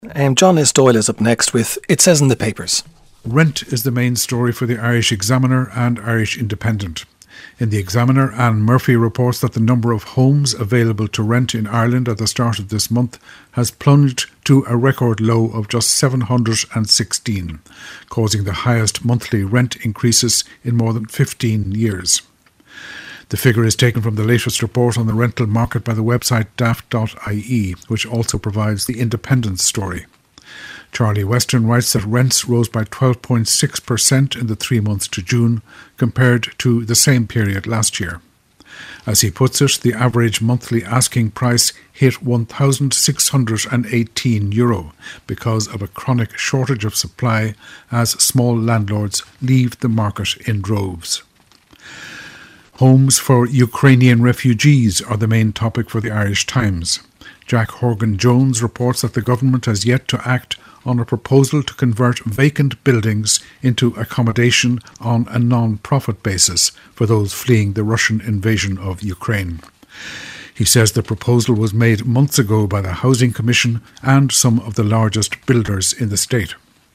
John S. Doyle is up next with It Says in the Papers. Rent is the main story for the Irish Examiner and Irish Independent. In the Examiner, Anne Murphy reports that the number of homes available to rent in Ireland at the start of this month has plunged to a record low of just 716, causing the highest monthly rent increases in more than 15 years. The figure is taken from the latest report on the rental market by the website daft.ie, which also provides the Independent story. Charlie Weston writes that rents rose by 12.6% in the 3 months to June compared to the same period last year. As he puts it, the average monthly asking price hit €1,618 because of a chronic shortage of supply as small landlords leave the market in droves. Homes for Ukrainian refugees are the main topic for the Irish Times. Jack Horgan-Jones reports that the government has yet to act on a proposal to convert vacant buildings into accommodation on a non-profit basis for those fleeing the Russian invasion of Ukraine. He says the proposal was made months ago by the Housing Commission and some of the largest builders in the state.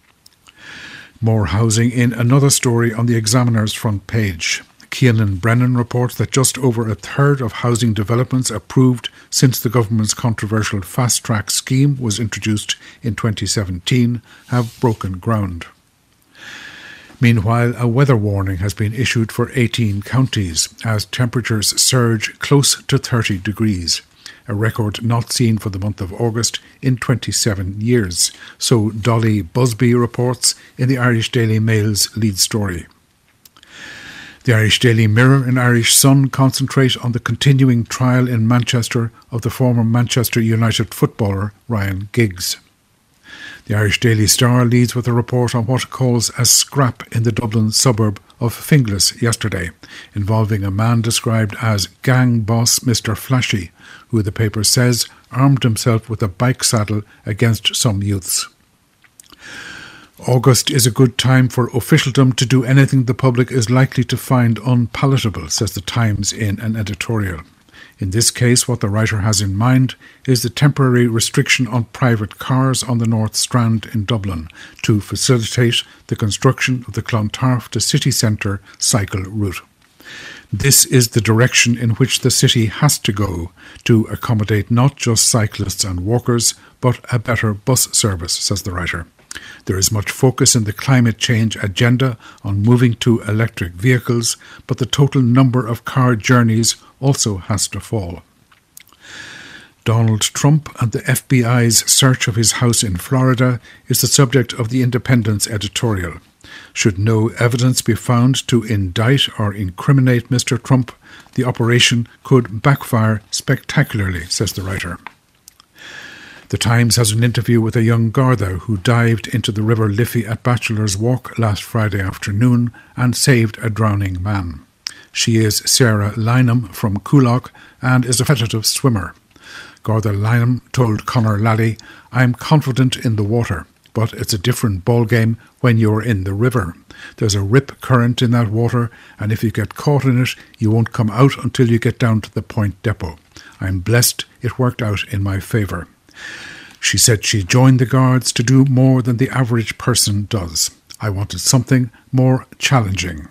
More housing in another story on the Examiner's front page. Cianan Brennan reports that just over a third of housing developments approved since the government's controversial fast-track scheme was introduced in 2017 have broken ground. Meanwhile, a weather warning has been issued for 18 counties as temperatures surge close to 30 degrees, a record not seen for the month of August in 27 years, so Dolly Busby reports in the Irish Daily Mail's lead story. The Irish Daily Mirror and Irish Sun concentrate on the continuing trial in Manchester of the former Manchester United footballer Ryan Giggs. The Irish Daily Star leads with a report on what it calls a scrap in the Dublin suburb of Finglas yesterday, involving a man described as gang boss Mr. Flashy, who the paper says armed himself with a bike saddle against some youths. August is a good time for officialdom to do anything the public is likely to find unpalatable, says the Times in an editorial. In this case, what the writer has in mind is the temporary restriction on private cars on the North Strand in Dublin to facilitate the construction of the Clontarf to city centre cycle route. This is the direction in which the city has to go to accommodate not just cyclists and walkers, but a better bus service, says the writer. There is much focus in the climate change agenda on moving to electric vehicles, but the total number of car journeys also has to fall. Donald Trump and the FBI's search of his house in Florida is the subject of the Independent's editorial. Should no evidence be found to indict or incriminate Mr. Trump, the operation could backfire spectacularly, says the writer. The Times has an interview with a young Garda who dived into the River Liffey at Bachelor's Walk last Friday afternoon and saved a drowning man. She is Sarah Lynham from Coolock and is a competitive swimmer. Garda Lynham told Conor Lally, "I'm confident in the water, but it's a different ballgame when you're in the river. There's a rip current in that water, and if you get caught in it, you won't come out until you get down to the Point Depot. I'm blessed it worked out in my favour." She said she joined the Guards to do more than the average person does. "I wanted something more challenging."